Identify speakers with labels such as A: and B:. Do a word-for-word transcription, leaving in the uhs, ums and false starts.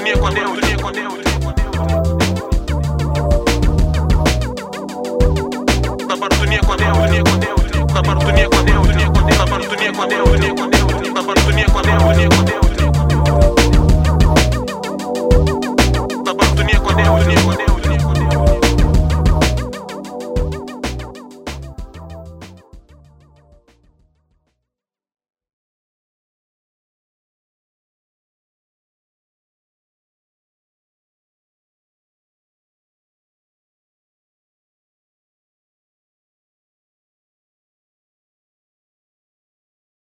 A: nieko nejauti, nieko nejauti. Dabar tu nieko nejauti, nieko nejauti. Dabar tu nieko nejauti, nieko nejauti. Dabar tu nieko nejauti, nieko nejauti. Dabar tu nieko nejauti, nieko nejauti.